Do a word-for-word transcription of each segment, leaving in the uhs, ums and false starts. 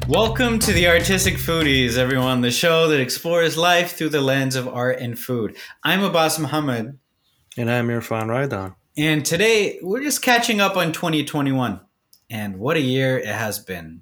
Welcome to the Artistic Foodies, everyone, the show that explores life through the lens of art and food. I'm Abbas Muhammad, And I'm Irfan Raidan. and today we're just catching up on twenty twenty-one. And what a year it has been.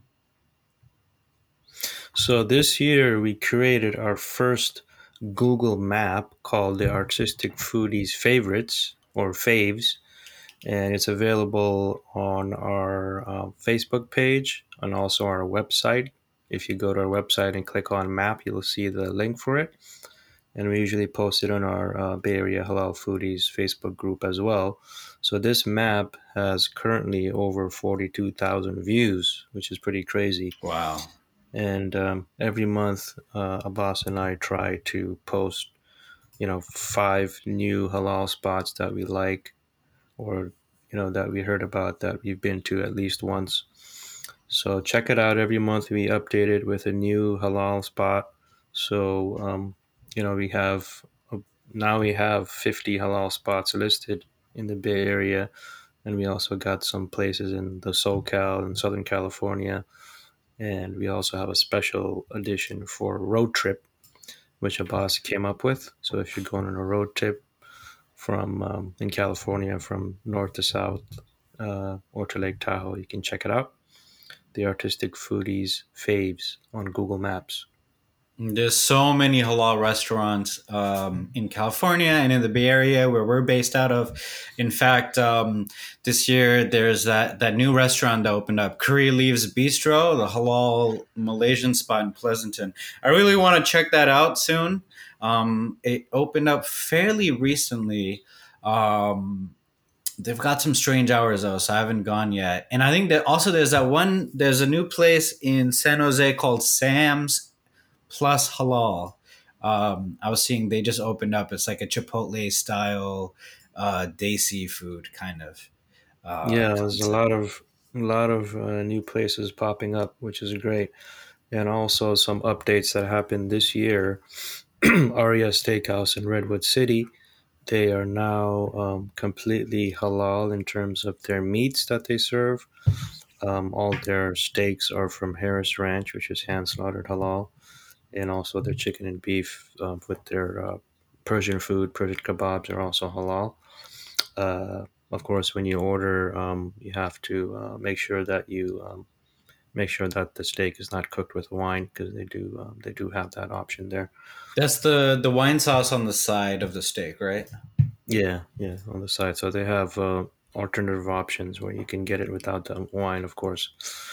So this year we created our first Google map called the Artistic Foodies Favorites or Faves, and it's available on our uh, Facebook page and also our website. If you go to our website and click on map, you'll see the link for it. And we usually post it on our uh, Bay Area Halal Foodies Facebook group as well. So this map has currently over forty-two thousand views, which is pretty crazy. Wow. And um, every month, uh, Abbas and I try to post, you know, five new halal spots that we like, or you know that we heard about that we've been to at least once. So check it out. Every month we update it with a new halal spot. So um, you know we have uh, now we have fifty halal spots listed in the Bay Area, and we also got some places in the SoCal and Southern California, and we also have a special edition for road trip, which Abbas came up with. So if you're going on a road trip from um, in California from north to south uh, or to Lake Tahoe, you can check it out. The Artistic Foodies Faves on Google Maps. There's so many halal restaurants um, in California and in the Bay Area where we're based out of. In fact, um, this year there's that, that new restaurant that opened up, Curry Leaves Bistro, the halal Malaysian spot in Pleasanton. I really want to check that out soon. Um, it opened up fairly recently. Um, they've got some strange hours though, so I haven't gone yet. And I think that also there's that one. There's a new place in San Jose called Sam's Plus Halal. Um, I was seeing they just opened up. It's like a Chipotle style uh, desi food kind of uh, Yeah, there's a concept. lot of a lot of uh, new places popping up, which is great, and also some updates that happened this year. Aria Steakhouse in Redwood City, they are now um, completely halal in terms of their meats that they serve. Um, all their steaks are from Harris Ranch, which is hand slaughtered halal, and also their chicken and beef um, with their uh, Persian food, Persian kebabs are also halal. Uh, of course, when you order, um, you have to uh, make sure that you um, make sure that the steak is not cooked with wine because they do um, they do have that option there. That's the the wine sauce on the side of the steak, right? Yeah, yeah, on the side. So they have uh, alternative options where you can get it without the wine, of course.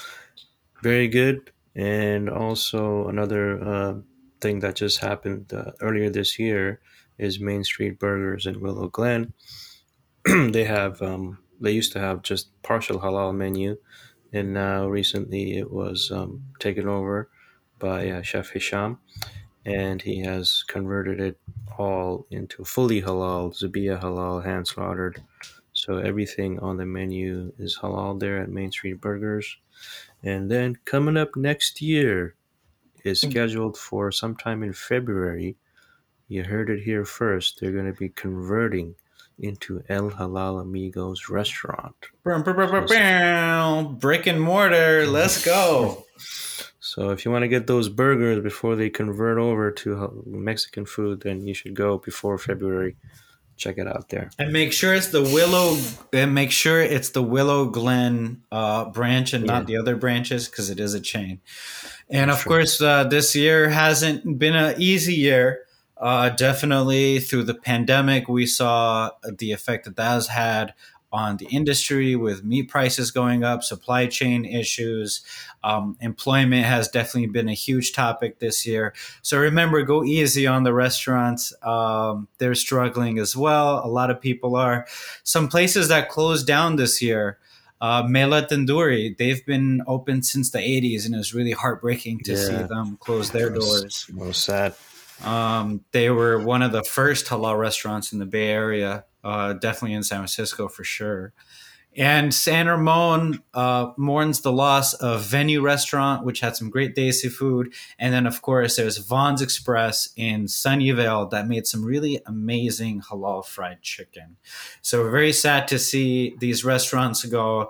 Very good. And also another uh, thing that just happened uh, earlier this year is Main Street Burgers in Willow Glen. they have um, they used to have just partial halal menu, and now recently it was um, taken over by uh, Chef Hisham, and he has converted it all into fully halal, Zabiya halal, hand slaughtered. So everything on the menu is halal there at Main Street Burgers. And then coming up next year is scheduled for sometime in February. You heard it here first. They're going to be converting into El Halal Amigos restaurant. Brum, brum, brum, So, brum, brum. Brick and mortar. Let's go. so if you want to get those burgers before they convert over to Mexican food, then you should go before February. Check it out there. And make sure it's the Willow. And make sure it's the Willow Glen uh, branch and Yeah, not the other branches because it is a chain. And that's of true. course, uh, this year hasn't been an easy year. Uh, definitely through the pandemic, we saw the effect that that has had on the industry with meat prices going up, supply chain issues. Um, employment has definitely been a huge topic this year. So remember, go easy on the restaurants. Um, they're struggling as well. A lot of people are. Some places that closed down this year, uh, Mela Tandoori, they've been open since the eighties, and it's really heartbreaking to see Yeah, them close their that's doors. most sad. Um, they were one of the first halal restaurants in the Bay Area, uh, definitely in San Francisco for sure. And San Ramon uh, mourns the loss of Venue Restaurant, which had some great desi food. And then, of course, there's Vaughn's Express in Sunnyvale that made some really amazing halal fried chicken. So we're very sad to see these restaurants go.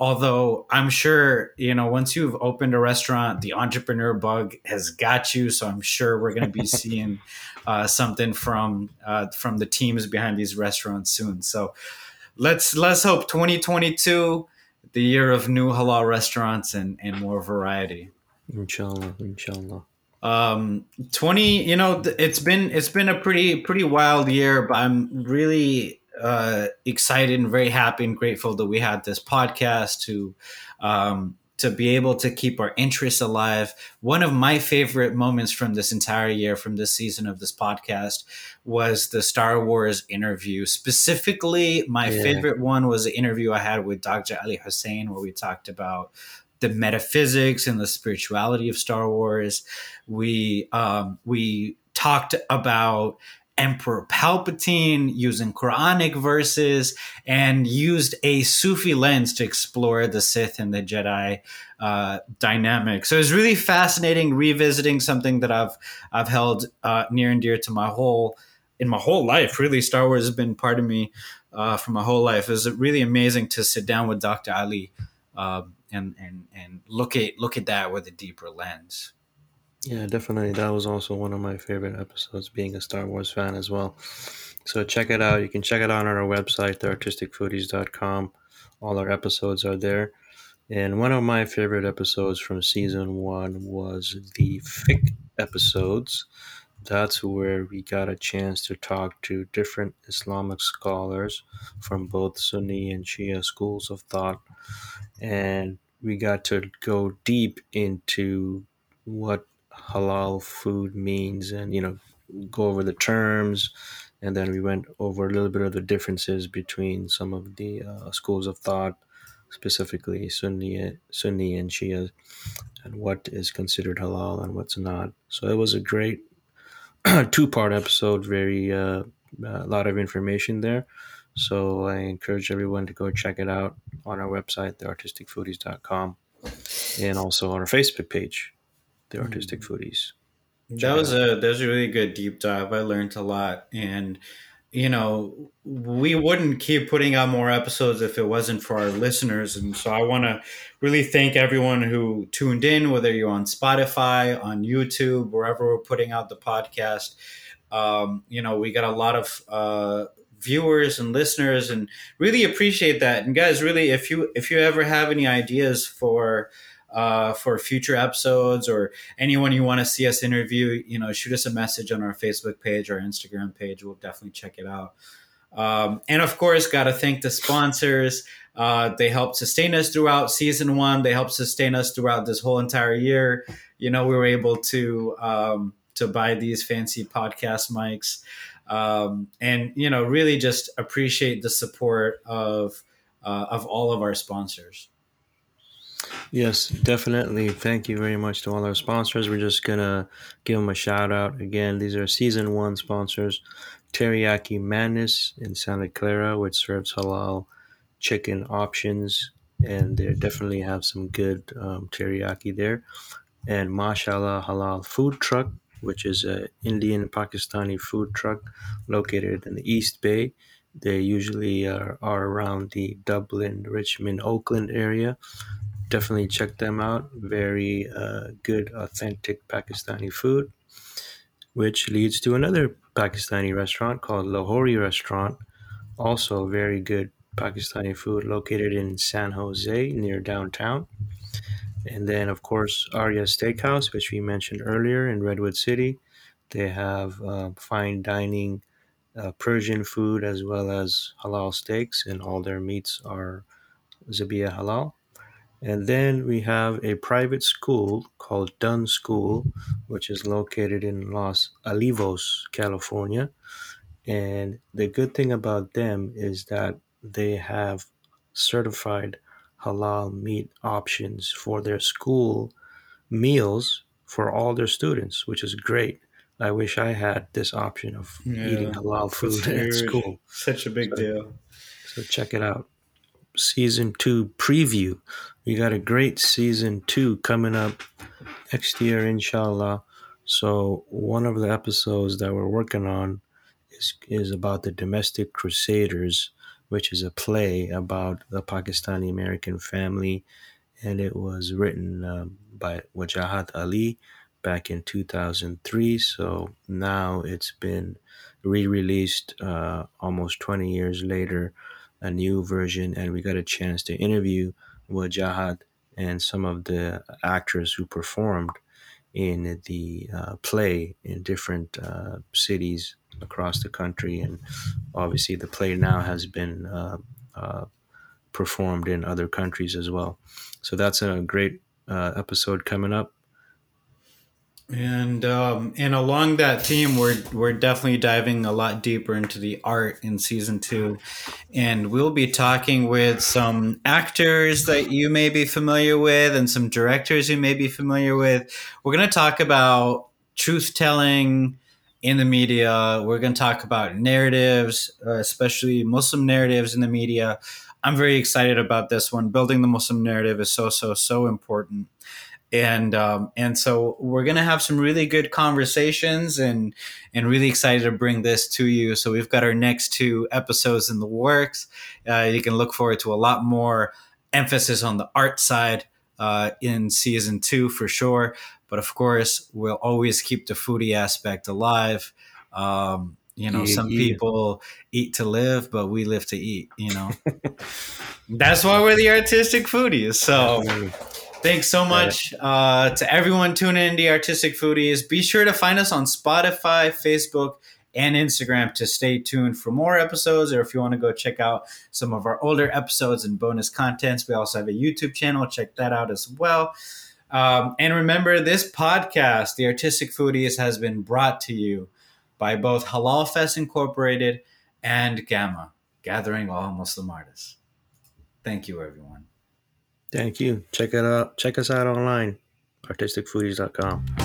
Although I'm sure, you know, once you've opened a restaurant, the entrepreneur bug has got you. So I'm sure we're going to be seeing uh, something from uh, from the teams behind these restaurants soon. So let's let's hope twenty twenty-two, the year of new halal restaurants and and more variety. Inshallah, inshallah. Um, twenty, you know, th- it's been it's been a pretty pretty wild year, but I'm really uh, excited and very happy and grateful that we had this podcast to um, to be able to keep our interests alive. One of my favorite moments from this entire year, from this season of this podcast, was the Star Wars interview. Specifically, my Yeah, favorite one was the interview I had with doctor Ali Hussein, where we talked about the metaphysics and the spirituality of Star Wars. We um, we talked about Emperor Palpatine using Quranic verses and used a Sufi lens to explore the Sith and the Jedi uh, dynamic. So it was really fascinating revisiting something that I've I've held uh, near and dear to my whole in my whole life. Really, Star Wars has been part of me uh, for my whole life. It was really amazing to sit down with doctor Ali uh, and and and look at look at that with a deeper lens. yeah, definitely. That was also one of my favorite episodes, being a Star Wars fan as well. So check it out. You can check it out on our website, the artistic foodies dot com. All our episodes are there. And one of my favorite episodes from season one was the fiqh episodes. That's where we got a chance to talk to different Islamic scholars from both Sunni and Shia schools of thought. And we got to go deep into what halal food means and, you know, go over the terms. And then we went over a little bit of the differences between some of the uh, schools of thought, specifically Sunni, Sunni and Shia, and what is considered halal and what's not. So it was a great two part episode, very uh, a lot of information there. So I encourage everyone to go check it out on our website, the artistic foodies dot com, and also on our Facebook page, The Artistic Mm. Foodies. That Check it was out. a that was a really good deep dive. I learned a lot, and you know, we wouldn't keep putting out more episodes if it wasn't for our listeners. And so I want to really thank everyone who tuned in, whether you're on Spotify, on YouTube, wherever we're putting out the podcast. Um, you know, we got a lot of uh, viewers and listeners, and really appreciate that. And guys, really, if you if you ever have any ideas for uh, for future episodes or anyone you want to see us interview, you know, shoot us a message on our Facebook page or Instagram page. We'll definitely check it out. Um, and of course, got to thank the sponsors. Uh, they helped sustain us throughout season one. They helped sustain us throughout this whole entire year. You know, we were able to um, to buy these fancy podcast mics, um, and you know, really just appreciate the support of uh, of all of our sponsors. Yes, definitely. Thank you very much to all our sponsors. We're just going to give them a shout out. Again, these are season one sponsors: Teriyaki Madness in Santa Clara, which serves halal chicken options. And they definitely have some good um, teriyaki there. And Mashallah Halal Food Truck, which is an Indian Pakistani food truck located in the East Bay. They usually are, are around the Dublin, Richmond, Oakland area. Definitely check them out. Very uh, good, authentic Pakistani food, which leads to another Pakistani restaurant called Lahori Restaurant. Also, very good Pakistani food located in San Jose near downtown. And then, of course, Arya Steakhouse, which we mentioned earlier in Redwood City. They have uh, fine dining uh, Persian food as well as halal steaks, and all their meats are Zabiya halal. And then we have a private school called Dunn School, which is located in Los Olivos, California. And the good thing about them is that they have certified halal meat options for their school meals for all their students, which is great. I wish I had this option of eating Yeah, halal that's food at huge. school. Such a big So, deal. so check it out. Season two preview. We got a great season two coming up next year, inshallah. So one of the episodes that we're working on is is about the domestic crusaders, which is a play about a Pakistani American family, and it was written um, by Wajahat Ali back in two thousand three. So now it's been re-released uh, almost twenty years later, a new version, and we got a chance to interview Wajahat and some of the actors who performed in the uh, play in different uh, cities across the country. And obviously, the play now has been uh, uh, performed in other countries as well. So that's a great uh, episode coming up. And um, and along that theme, we're we're definitely diving a lot deeper into the art in season two, and we'll be talking with some actors that you may be familiar with and some directors you may be familiar with. We're going to talk about truth telling in the media. We're going to talk about narratives, uh, especially Muslim narratives in the media. I'm very excited about this one. Building the Muslim narrative is so so so important. And um, and so we're gonna have some really good conversations, and and really excited to bring this to you. So we've got our next two episodes in the works. Uh, you can look forward to a lot more emphasis on the art side uh, in season two for sure. But of course, we'll always keep the foodie aspect alive. Um, you know, Yeah, some yeah. people eat to live, but we live to eat. You know, that's why we're the artistic foodies. So. Definitely. Thanks so Got it. much uh, to everyone tuning in to Artistic Foodies. Be sure to find us on Spotify, Facebook, and Instagram to stay tuned for more episodes, or if you want to go check out some of our older episodes and bonus contents. We also have a YouTube channel. Check that out as well. Um, and remember, this podcast, The Artistic Foodies, has been brought to you by both Halal Fest Incorporated and Gamma, gathering all Muslim artists. Thank you, everyone. Thank you. Check it out. Check us out online, artistic foodies dot com.